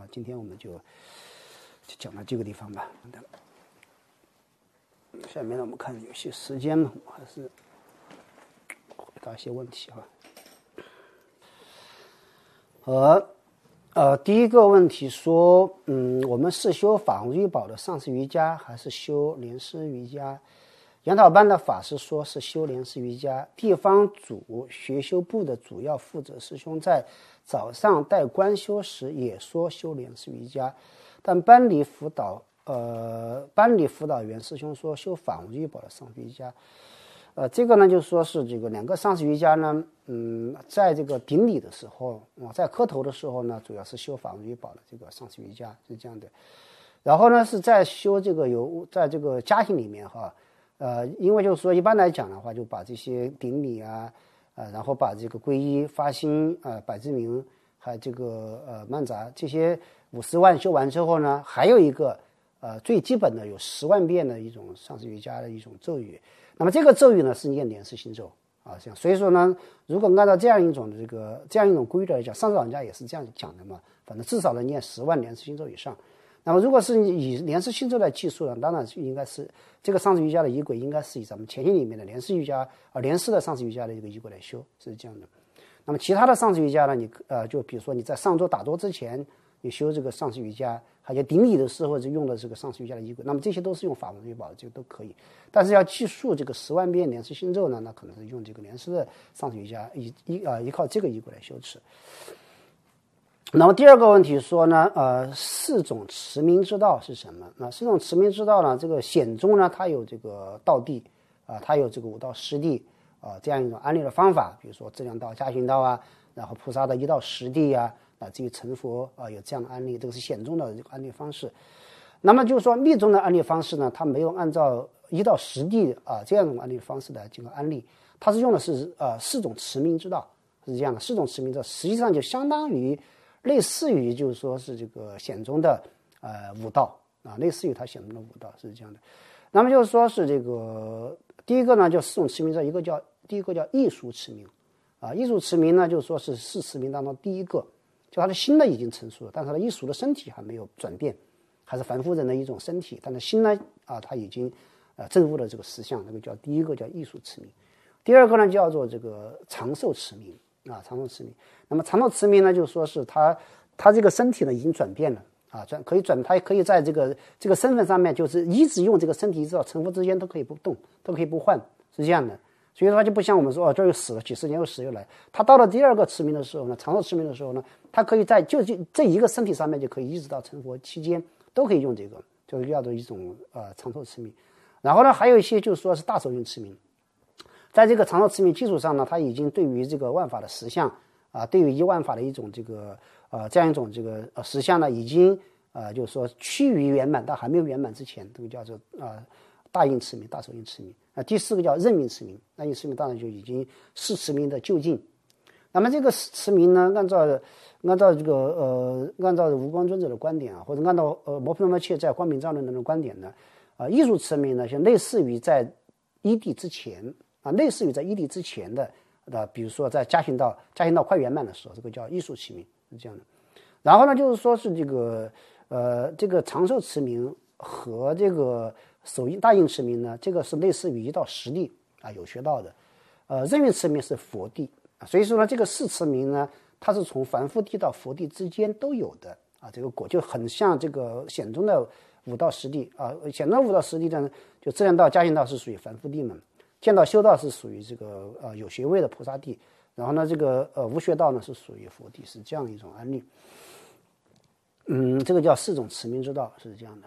今天我们就讲到这个地方吧。下面呢，我们看有些时间呢，我还是回答一些问题第一个问题说，我们是修法无欲宝的上师瑜伽，还是修莲师瑜伽？研讨班的法师说是修莲师瑜伽，地方组学修部的主要负责师兄在早上带观修时也说修莲师瑜伽，但班里辅导员师兄说修法无欲宝的上师瑜伽。这个呢，就说是这个两个上师瑜伽呢，在这个顶礼的时候，在磕头的时候呢，主要是修法无欲宝的这个上师瑜伽是这样的。然后呢，是在修这个在这个家庭里面因为就是说一般来讲的话，就把这些顶礼然后把这个皈依、发心百字明，还有这个曼杂这些50万修完之后呢，还有一个最基本的有10万遍的一种上师瑜伽的一种咒语。那么这个咒语呢是念莲师心咒这样。所以说呢，如果按照这样一种规律来讲，上师老人家也是这样讲的嘛，反正至少能念10万莲师心咒以上。那么如果是以莲师心咒来计数呢，当然应该是这个上师瑜伽的仪轨应该是以咱们前心里面的莲师瑜伽莲师的上师瑜伽的一个仪轨来修，是这样的。那么其他的上师瑜伽呢，你就比如说你在上桌打坐之前你修这个上师瑜伽，还有顶礼的时候就用的这个上师瑜伽的仪轨，那么这些都是用法无欲宝，这个都可以。但是要计数这个10万遍莲师心咒呢，那可能是用这个莲师的上师瑜伽依靠这个仪轨来修持。那么第二个问题说呢，4种持名之道是什么？那4种持名之道呢，这个显宗呢，它有这个道地它有这个5到10地这样一种安立的方法，比如说质量道、加行道然后菩萨的1到10地乃至于成佛有这样的案例，这个是显宗的这个案例方式。那么就是说密宗的案例方式呢，它没有按照1到10地这样一种案例方式的这个案例，它是用的是4种持名之道，是这样的。4种持名之道实际上就相当于类似于就是说是这个显宗的5道类似于它显宗的5道是这样的。那么就是说是这个第一个呢，就4种持名之道，第一个叫艺术持名艺术持名呢，就是说是4持名当中第一个，就他的心呢已经成熟了，但是他的艺术的身体还没有转变，还是凡夫人的一种身体，但是心呢他已经证悟了这个实相，那个叫第一个叫艺术持名。第二个呢叫做这个长寿持名长寿持名。那么长寿持名呢，就是说是他这个身体呢已经转变了他可以在这个身份上面，就是一直用这个身体，一直到成佛之间都可以不动，都可以不换，是这样的。所以说就不像我们说这又死了几十年又死又来，他到了第二个持名的时候呢，长寿持名的时候呢，他可以在就这一个身体上面就可以一直到成佛期间都可以用这个，就是叫做一种长寿持名。然后呢还有一些就是说是大寿运持名，在这个长寿持名基础上呢，他已经对于这个万法的实相对于一万法的一种这个这样一种这个实相呢，已经就是说趋于圆满，但还没有圆满之前，这个叫做大运持名、大寿运持名。第4个叫任运持名，任运持名当然就已经是持名的就近。那么这个持名呢，按照这个按照无光尊者的观点或者按照摩诃罗伽在光明藏论的观点呢，艺术持名呢，就类似于在一地之前类似于在一地之前的比如说在加行道快圆满的时候，这个叫艺术持名，是这样的。然后呢，就是说是这个长寿持名和这个大运持名呢，这个是类似于1到10地有学到的。任运持名是佛地所以说呢，这个4持名呢，它是从凡夫地到佛地之间都有的这个果就很像这个显宗的5到10地显宗5到10地呢，就质量道、加行道是属于凡夫地门，见道修道是属于这个有学位的菩萨地，然后呢这个无学道呢是属于佛地，是这样一种案例。这个叫4种持名之道，是这样的。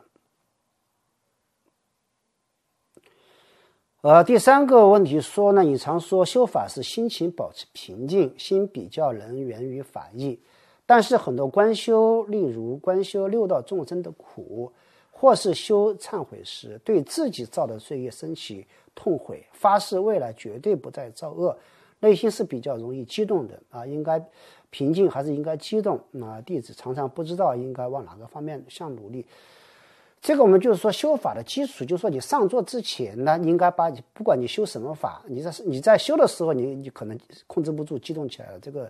第3个问题说呢，你常说修法是心情保持平静，心比较能源于法义，但是很多观修，例如观修6道众生的苦，或是修忏悔时，对自己造的罪业升起痛悔，发誓未来绝对不再造恶，内心是比较容易激动的应该平静还是应该激动弟子常常不知道应该往哪个方面向努力。这个我们就是说修法的基础，就是说你上座之前呢，应该把不管你修什么法，你在修的时候你可能控制不住激动起来了，这个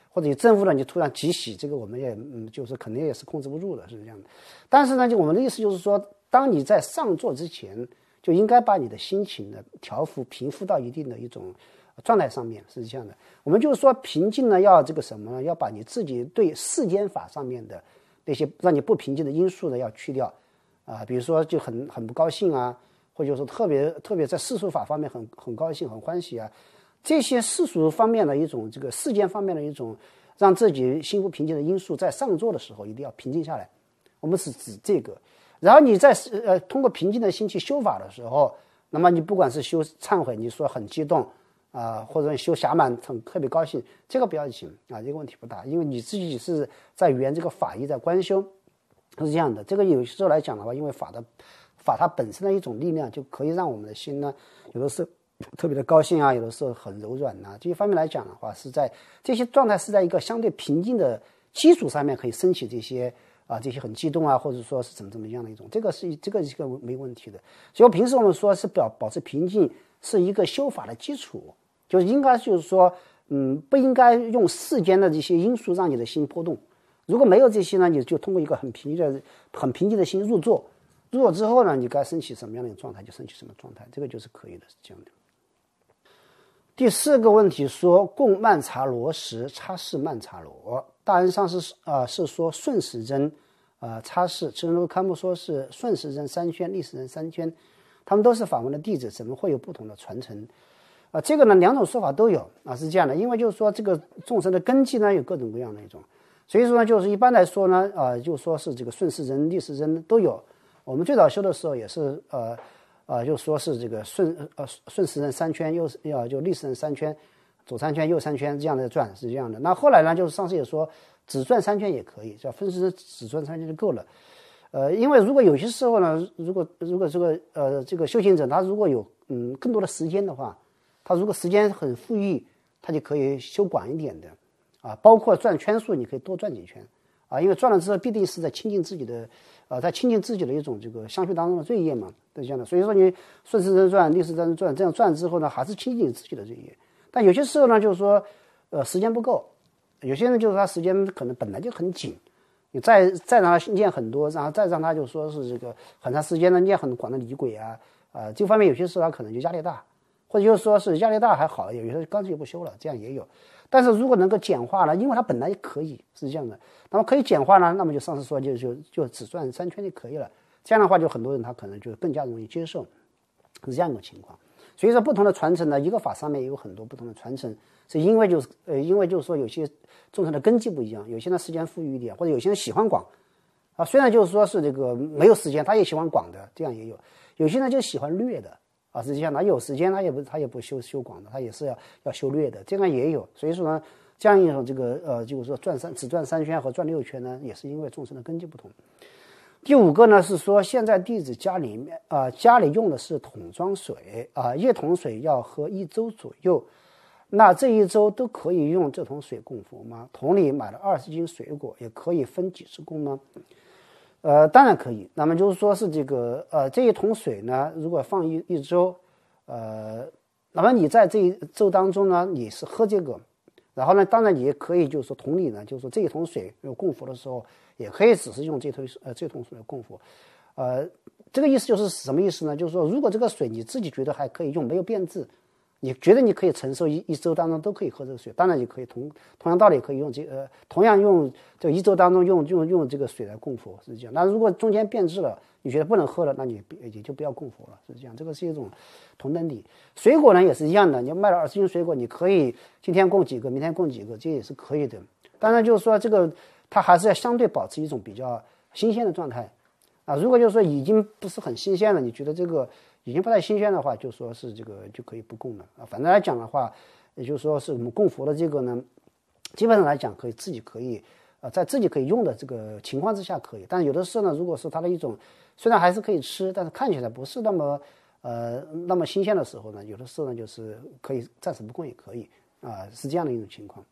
或者有正负的你突然急喜，这个我们也就是肯定也是控制不住的，是这样的。但是呢，就我们的意思就是说，当你在上座之前，就应该把你的心情呢调服平复到一定的一种状态上面，是这样的。我们就是说平静呢，要这个什么呢？要把你自己对世间法上面的那些让你不平静的因素呢要去掉啊，比如说就很不高兴啊，或者说特别在世俗法方面很高兴很欢喜啊，这些世俗方面的一种这个世间方面的一种让自己心不平静的因素，在上座的时候一定要平静下来。我们是指这个。然后你在通过平静的心去修法的时候，那么你不管是修忏悔，你说很激动或者修暇满特别高兴，这个不要紧啊，这个问题不大，因为你自己是在圆这个法义，在观修，是这样的。这个有时候来讲的话，因为法它本身的一种力量，就可以让我们的心呢，有的时候特别的高兴啊，有的时候很柔软啊，这些方面来讲的话，是在这些状态是在一个相对平静的基础上面可以升起这些很激动啊，或者说是怎么样的一种，这个是一个没问题的。所以平时我们说是保持平静是一个修法的基础，就是应该就是说不应该用世间的这些因素让你的心波动。如果没有这些呢，你就通过一个很平静的心入座之后呢，你该升起什么样的状态就升起什么状态，这个就是可以的，是这样的。第四个问题说，供曼茶罗时擦拭曼茶罗，大恩上师是说顺时针擦拭，智人堪布说是顺时针3圈，逆时针3圈，他们都是法门的弟子，怎么会有不同的传承？这个呢两种说法都有是这样的，因为就是说这个众生的根基呢有各种各样的一种，所以说呢就是一般来说呢就说是这个顺时针、逆时针都有。我们最早修的时候也是就说是这个顺时针3圈，就逆时针3圈，左3圈右3圈这样的转，是这样的。那后来呢，就是上次也说只转3圈也可以，叫分时针只转3圈就够了。因为如果有些时候呢，如果这个修行者他如果有更多的时间的话，他如果时间很富裕，他就可以修广一点的包括转圈数，你可以多转几圈因为转了之后必定是在清净自己的在清净自己的一种这个相续当中的罪业嘛，是这样的。所以说你顺时针转、逆时针转，这样转之后呢，还是清净自己的罪业。但有些时候呢，就是说时间不够，有些人就是他时间可能本来就很紧，你再让他念很多，然后再让他就说是这个很长时间的念很广的离轨这方面有些时候他可能就压力大，或者就是说是压力大还好，有些时候干脆就不修了，这样也有。但是如果能够简化了，因为它本来也可以是这样的，那么可以简化呢，那么就上次说就只转3圈就可以了。这样的话，就很多人他可能就更加容易接受，是这样一个情况。所以说，不同的传承呢，一个法上面有很多不同的传承，是因为就是说有些众生的根基不一样，有些人时间富裕一点，或者有些人喜欢广虽然就是说是这个没有时间，他也喜欢广的，这样也有。有些人就喜欢略的。实际上他有时间他也不修广的，他也是要修略的，这样也有。所以说呢，这样一种这个就是说只转3圈和转6圈呢，也是因为众生的根基不同。第5个呢是说，现在弟子家里用的是桶装水1桶水要喝1周左右，那这1周都可以用这桶水供佛吗？桶里买了20斤水果，也可以分几次供吗？当然可以。那么就是说是这个这1桶水呢，如果放一周，那么你在这1周当中呢，你是喝这个，然后呢，当然你也可以就是说同理呢，就是说这1桶水供佛的时候，也可以只是用这桶水供佛。这个意思就是什么意思呢？就是说如果这个水你自己觉得还可以用，没有变质，你觉得你可以承受一周当中都可以喝这个水，当然也可以同样道理可以用同样用这1周当中用这个水来供佛，是这样。那如果中间变质了，你觉得不能喝了，那你也就不要供佛了，是这样。这个是一种同等理。水果呢也是一样的，你卖了20斤水果，你可以今天供几个，明天供几个，这也是可以的。当然就是说这个它还是要相对保持一种比较新鲜的状态如果就是说已经不是很新鲜了，你觉得这个已经不太新鲜的话，就说是这个就可以不供了反正来讲的话，也就是说是我们供佛的这个呢，基本上来讲自己可以在自己可以用的这个情况之下可以，但是有的时候呢，如果是它的一种虽然还是可以吃，但是看起来不是那么新鲜的时候呢，有的时候呢就是可以暂时不供也可以是这样的一种情况。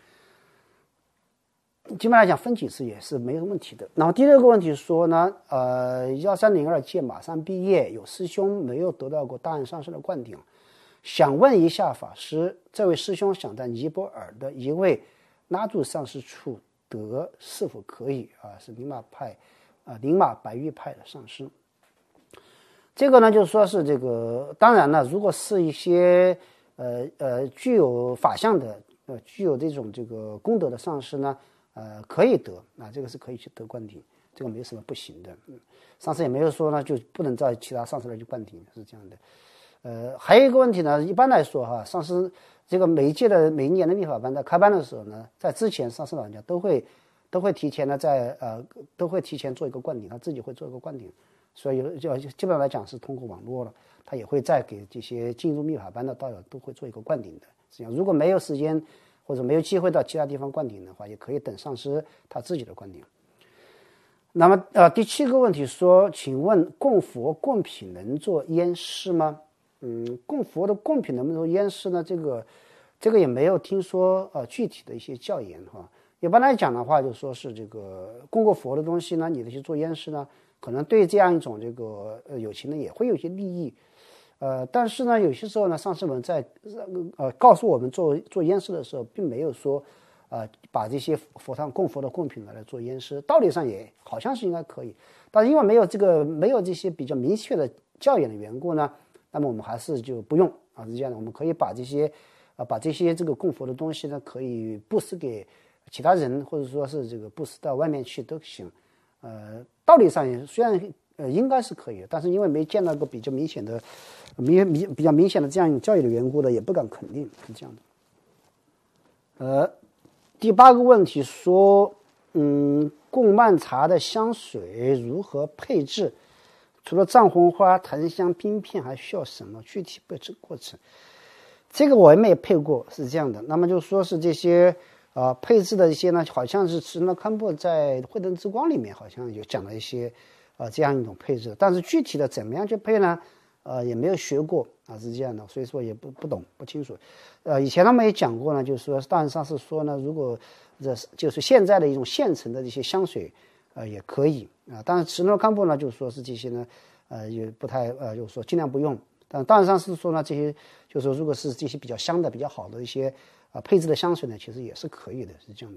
基本上来讲分几次也是没有问题的。然后第2个问题说呢1302届马上毕业，有师兄没有得到过大案上师的灌顶，想问一下法师，这位师兄想在尼泊尔的一位拉住上师处得是否可以啊？是宁玛白玉派的上师。这个呢，就是说是这个，当然了，如果是一些具有法相的具有这种这个功德的上师呢，可以得啊，这个是可以去得灌顶，这个没有什么不行的。上师也没有说呢就不能在其他上师那去灌顶，是这样的。还有一个问题呢，一般来说哈，上师这个每一年的密法班在开班的时候呢，在之前上师老人家都会提前呢都会提前做一个灌顶，他自己会做一个灌顶。所以就基本上来讲是通过网络了，他也会再给这些进入密法班的道友都会做一个灌顶的。实际上，如果没有时间或者没有机会到其他地方灌顶的话，也可以等上师他自己的灌顶。那么第7个问题说，请问供佛供品能做烟施吗？供佛的供品能不能做烟施呢？这个也没有听说具体的一些教言哈。一般来讲的话，就说是这个供过佛的东西呢，你的去做烟施呢，可能对这样一种这个有情人也会有些利益，但是呢，有些时候呢，上师们在告诉我们做烟施的时候，并没有说把这些佛上供佛的供品来做烟施，道理上也好像是应该可以，但是因为没有这些比较明确的教言的缘故呢，那么我们还是就不用啊，是这样的，我们可以把这些这个供佛的东西呢，可以布施给其他人，或者说是这个布施到外面去都行。道理上也虽然应该是可以的，但是因为没见到个比较明显的这样一种教育的缘故呢，也不敢肯定是这样的。第8个问题说，供曼茶的香水如何配置？除了藏红花、檀香、冰片，还需要什么具体配置过程？这个我也没配过，是这样的。那么就说是这些配置的一些呢，好像是池那堪布在慧灯之光里面好像有讲了一些这样一种配置，但是具体的怎么样去配呢？也没有学过啊，是这样的，所以说也不懂不清楚。以前他们也讲过呢，就是说大人上是说呢，如果就是现在的一种现成的这些香水也可以啊，但是池那堪布呢，就是说是这些呢也不太就是说尽量不用。但大人上是说呢，这些就是说如果是这些比较香的比较好的一些配置的香水呢，其实也是可以的，是这样的。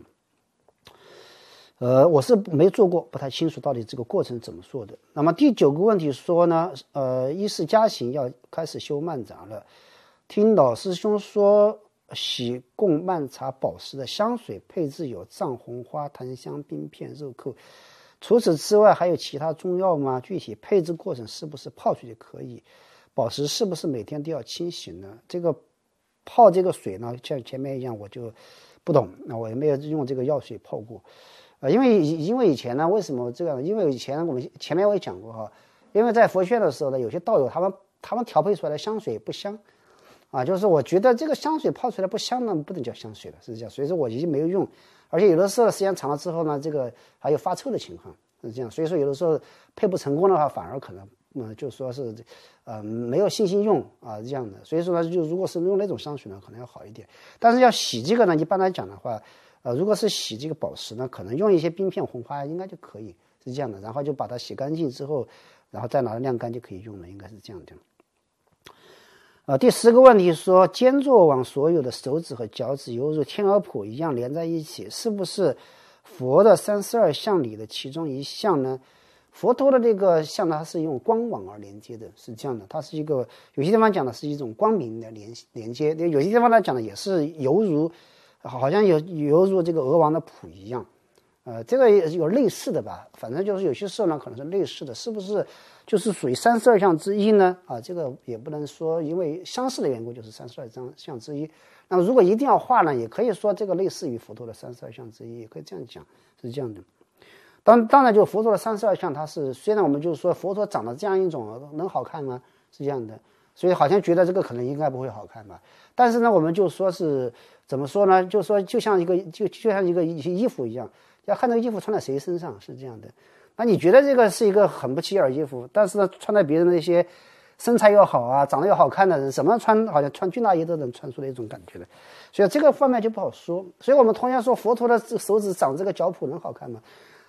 我是没做过，不太清楚到底这个过程怎么做的。那么第9个问题说呢，一是家行要开始修曼茶了，听老师兄说喜供曼茶宝石的香水配置有藏红花、檀香、冰片、肉蔻，除此之外还有其他中药吗？具体配置过程是不是泡水就可以？宝石是不是每天都要清洗呢？这个泡这个水呢，像前面一样我就不懂，那我也没有用这个药水泡过。因为以前呢，为什么这样？因为以前我们前面我也讲过哈，因为在佛学的时候呢，有些道友他们调配出来的香水不香，就是我觉得这个香水泡出来不香呢，不能叫香水了，是这样。所以说我已经没有用，而且有的时候时间长了之后呢，这个还有发臭的情况，是这样。所以说有的时候配不成功的话，反而可能就说是没有信心用这样的。所以说呢，就如果是用那种香水呢，可能要好一点。但是要洗这个呢，一般来讲的话。如果是洗这个宝石呢，可能用一些冰片、红花应该就可以，是这样的。然后就把它洗干净之后，然后再拿晾干就可以用了，应该是这样的。第10个问题说，肩坐往所有的手指和脚趾犹如天鹅蹼一样连在一起，是不是佛的32相里的其中一项呢？佛陀的这个像它是用光网而连接的，是这样的。它是一个有些地方讲的是一种光明的连接，有些地方呢讲的也是犹如。好像犹如这个鹅王的蹼一样，这个也有类似的吧，反正就是有些时候呢可能是类似的，是不是就是属于32项之一呢？这个也不能说因为相似的缘故就是32项之一。那么如果一定要画呢，也可以说这个类似于佛陀的32项之一，也可以这样讲，是这样的。当然就佛陀的32项，它是虽然我们就是说佛陀长得这样一种能好看吗？是这样的，所以好像觉得这个可能应该不会好看吧。但是呢，我们就说是怎么说呢？就说就像一个衣服一样，要看这个衣服穿在谁身上，是这样的。那你觉得这个是一个很不起眼衣服，但是呢，穿在别人那些身材又好长得又好看的人，怎么穿好像穿军大衣都能穿出来一种感觉的。所以这个方面就不好说。所以我们同样说佛陀的手指长这个脚蹼能好看吗？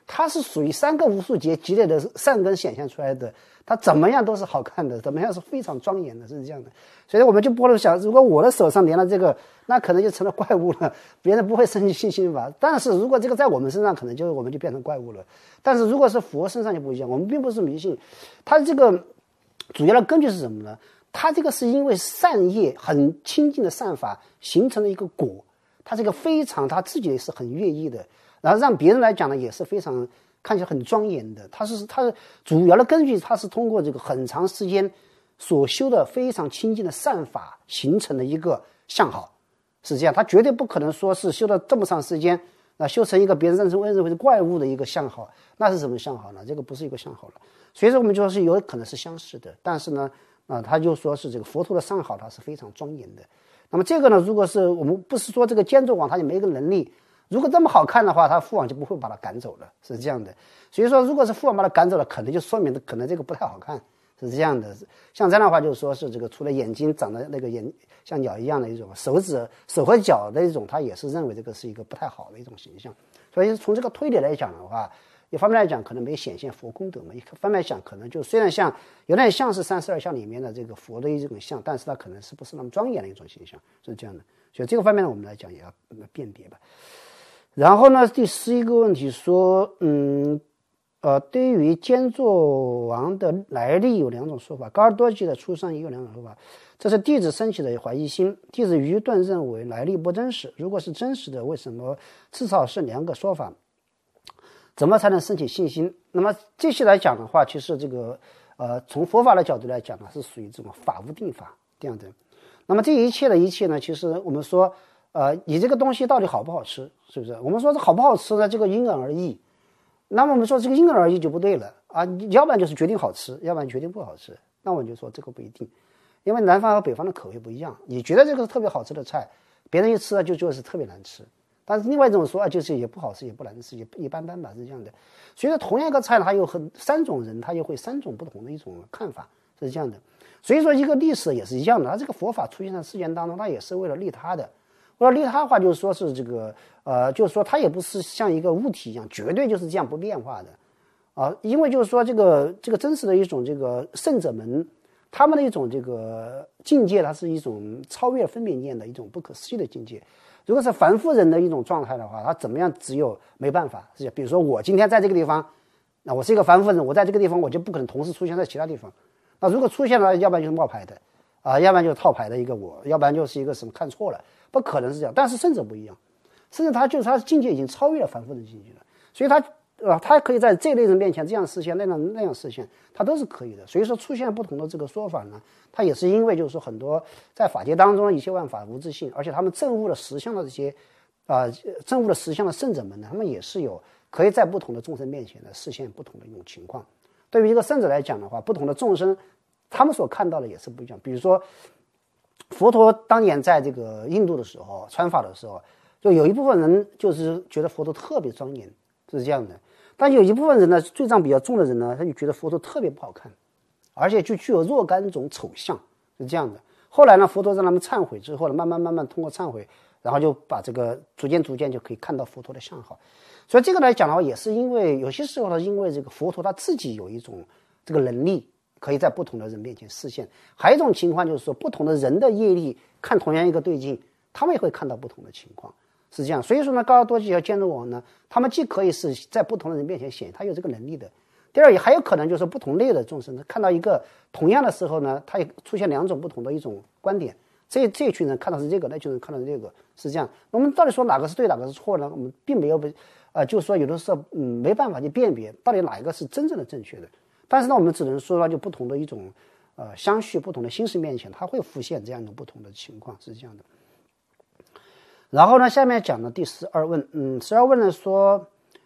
它是属于三个无数劫积累的善根显现出来的，它怎么样都是好看的，怎么样是非常庄严的，是这样的。所以我们就不能想，如果我的手上连了这个，那可能就成了怪物了，别人不会生起信心吧。但是如果这个在我们身上，可能我们就变成怪物了。但是如果是佛身上就不一样，我们并不是迷信，它这个主要的根据是什么呢？它这个是因为善业很清净的善法形成了一个果，它这个非常他自己也是很悦意的，然后让别人来讲呢也是非常看起来很庄严的。它主要的根据，它是通过这个很长时间所修的非常清净的善法形成的一个相好，是这样。它绝对不可能说是修了这么长时间，修成一个别人认为是怪物的一个相好，那是什么相好呢？这个不是一个相好了。所以说我们就说是有可能是相似的，但是呢，他就说是这个佛陀的善好，它是非常庄严的。那么这个呢，如果是我们不是说这个监督王他就没个能力，如果这么好看的话，他父王就不会把他赶走了，是这样的。所以说，如果是父王把他赶走了，可能就说明可能这个不太好看，是这样的。像这样的话，就是说是这个除了眼睛长得那个像鸟一样的一种，手和脚的一种，他也是认为这个是一个不太好的一种形象。所以从这个推理来讲的话，一方面来讲可能没显现佛功德嘛，一方面讲可能就虽然有点像是32相里面的这个佛的一种像，但是它可能是不是那么庄严的一种形象，是这样的。所以这个方面呢，我们来讲也要辨别吧。然后呢，第11个问题说，对于坚作王的来历有2种说法，高尔多吉的出生也有2种说法。这是弟子升起的怀疑心，弟子愚钝认为来历不真实，如果是真实的，为什么至少是2个说法？怎么才能升起信心？那么这些来讲的话，其实这个从佛法的角度来讲呢，是属于这种法无定法这样的。那么这一切的一切呢，其实我们说你这个东西到底好不好吃，是不是？我们说这好不好吃呢，这个因人而异。那么我们说这个因人而异就不对了啊，要不然就是决定好吃，要不然决定不好吃。那我们就说这个不一定，因为南方和北方的口味不一样。你觉得这个是特别好吃的菜，别人一吃了就觉得是特别难吃。但是另外一种说啊，就是也不好吃，也不难吃，也一般般吧，是这样的。所以说同样一个菜，它有3种人，他又会3种不同的一种看法，是这样的。所以说一个历史也是一样的，它这个佛法出现在世间当中，它也是为了利他的。为了利他的话，就是说是这个就是说它也不是像一个物体一样，绝对就是这样不变化的因为就是说这个真实的一种这个圣者们，他们的一种这个境界，它是一种超越分别念的一种不可思议的境界。如果是凡夫人的一种状态的话，他怎么样只有没办法。是比如说我今天在这个地方，那我是一个凡夫人，我在这个地方我就不可能同时出现在其他地方。那如果出现了，要不然就是冒牌的要不然就是套牌的一个我，要不然就是一个什么看错了，不可能是这样。但是圣者不一样，甚至他的境界已经超越了凡夫人境界了，所以他可以在这类人面前这样实现，那样实现，他都是可以的。所以说出现不同的这个说法呢，他也是因为就是说很多在法界当中一切万法无自性，而且他们证悟了实相的这些证悟了实相的圣者们呢，他们也是有可以在不同的众生面前呢实现不同的一种情况。对于一个圣者来讲的话，不同的众生他们所看到的也是不一样。比如说佛陀当年在这个印度的时候传法的时候，就有一部分人就是觉得佛陀特别庄严，是这样的。但有一部分人呢，罪障比较重的人呢，他就觉得佛陀特别不好看，而且就具有若干种丑相，是这样的。后来呢，佛陀让他们忏悔之后呢，慢慢通过忏悔，然后就把这个逐渐就可以看到佛陀的相好。所以这个来讲的话，也是因为有些时候呢，因为这个佛陀他自己有一种这个能力，可以在不同的人面前示现。还有一种情况就是说，不同的人的业力看同样一个对境，他们也会看到不同的情况。是这样，所以说呢，高尔多吉和坚如王呢，他们既可以是在不同的人面前显，他有这个能力的。第二，也还有可能就是不同类的众生看到一个同样的时候呢，他也出现2种不同的一种观点。这一群人看到是这个，那群人看到是这个，是这样。我们到底说哪个是对，哪个是错呢？我们并没有就是说有的时候没办法去辨别到底哪一个是真正的正确的。但是呢，我们只能说呢，就不同的一种相续，不同的心识面前，它会浮现这样一种不同的情况，是这样的。然后呢，下面讲的第12问，12问呢说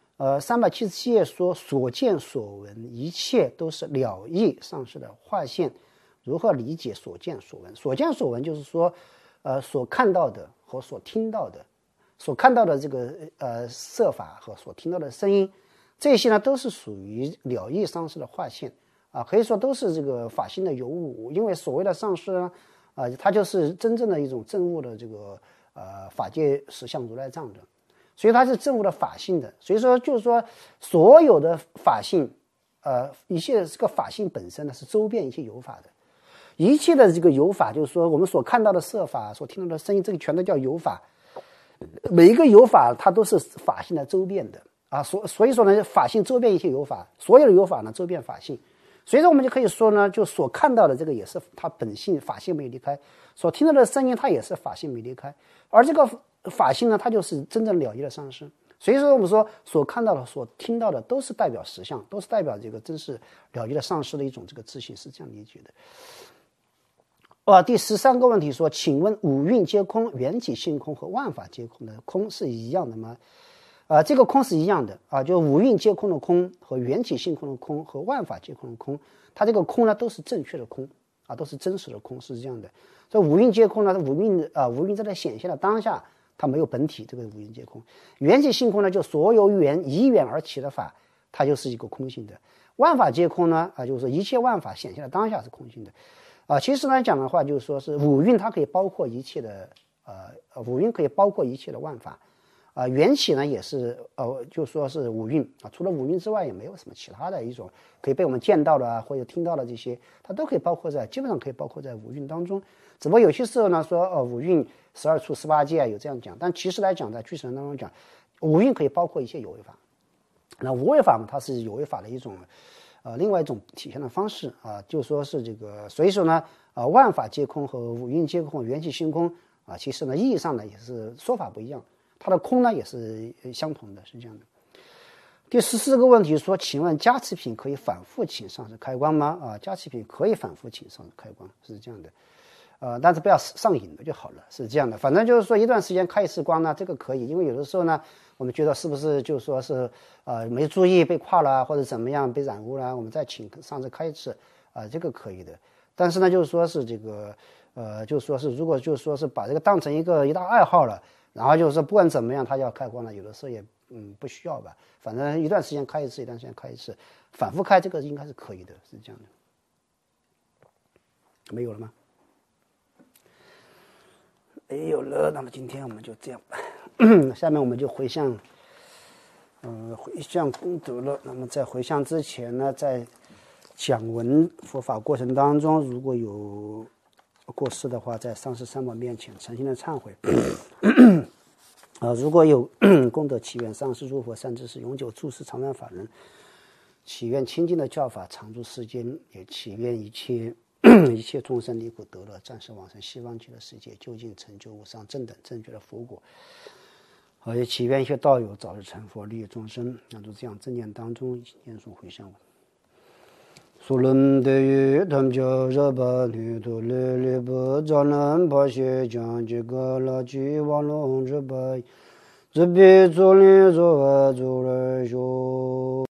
377页说所见所闻一切都是了义上师的化现，如何理解所见所闻？所见所闻就是说所看到的和所听到的，所看到的这个色法和所听到的声音，这些呢都是属于了义上师的化现可以说都是这个法性的有物。因为所谓的上师呢它就是真正的一种证悟的这个法界实相如来藏的。 所以它是证悟了法性的。所以说就是说所有的法性，一切这个法性本身呢是周遍一切有法的，一切的这个有法，就是说我们所看到的色法，所听到的声音，这个全都叫有法。每一个有法它都是法性的周遍的啊，所以说呢，法性周遍一切有法，所有的有法呢周遍法性。所以说我们就可以说呢，就所看到的这个也是它本性法性没离开，所听到的声音它也是法性没离开，而这个法性呢，它就是真正了结的上师。所以说我们说所看到的、所听到的都是代表实相，都是代表这个真是了结的上师的一种这个自信，是这样理解的。第13个问题说，请问五蕴皆空、缘起性空和万法皆空的空是一样的吗？这个空是一样的啊，就五蕴皆空的空和缘起性空的空和万法皆空的空，它这个空呢都是正确的空啊，都是真实的空，是这样的。这五蕴皆空呢，五蕴在它显现的当下，它没有本体，这个五蕴皆空。缘起性空呢，就所有以缘而起的法，它就是一个空性的。万法皆空呢，就是说一切万法显现的当下是空性的。其实来讲的话，就是说是五蕴它可以包括一切的五蕴可以包括一切的万法。缘起呢也是就说是五蕴啊，除了五蕴之外也没有什么其他的一种可以被我们见到的啊或者听到的这些，它都可以包括在，基本上可以包括在五蕴当中。只不过有些时候呢说五蕴12处18界有这样讲，但其实来讲在俱舍当中讲，五蕴可以包括一切有为法。那无为法嘛，它是有为法的一种另外一种体现的方式啊，就说是这个，所以说呢万法皆空和五蕴皆空、缘起性空其实呢意义上呢也是说法不一样。它的空呢也是相同的，是这样的。第14个问题说，请问加持品可以反复请上师开光吗？加持品可以反复请上师开光，是这样的。但是不要上瘾的就好了，是这样的。反正就是说一段时间开一次光呢，这个可以，因为有的时候呢，我们觉得是不是就是说是没注意被跨了或者怎么样被染污了，我们再请上师开一次这个可以的。但是呢，就是说是这个就是说是如果就是说是把这个当成一大爱好了。然后就是不管怎么样，他要开光了，有的时候也不需要吧，反正一段时间开一次，一段时间开一次，反复开这个应该是可以的，是这样的。没有了吗？没有了，那么今天我们就这样吧。下面我们就回向功德了。那么在回向之前呢，在讲文佛法过程当中，如果有过失的话，在上师三宝面前诚心的忏悔。如果有功德祈愿上师诸佛善知识永久住世常愿法人，祈愿清净的教法常住世间，也祈愿一切众生离苦得乐，暂时往生西方极乐世界，究竟成就无上正等正觉的佛果。也祈愿一些道友早日成佛，利益众生。那就这样正念当中念诵回向文。苏伦德于他们叫热巴女图勒勒不找人把些讲这个垃圾网络热巴这边做了做了做了说